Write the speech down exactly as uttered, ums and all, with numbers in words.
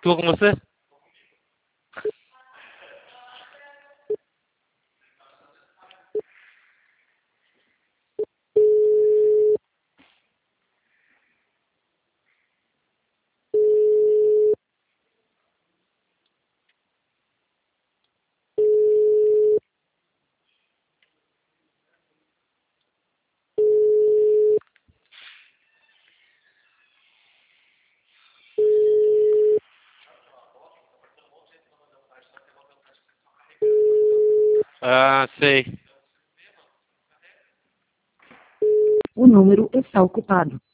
Estou com você? Ah, sei. O número está ocupado.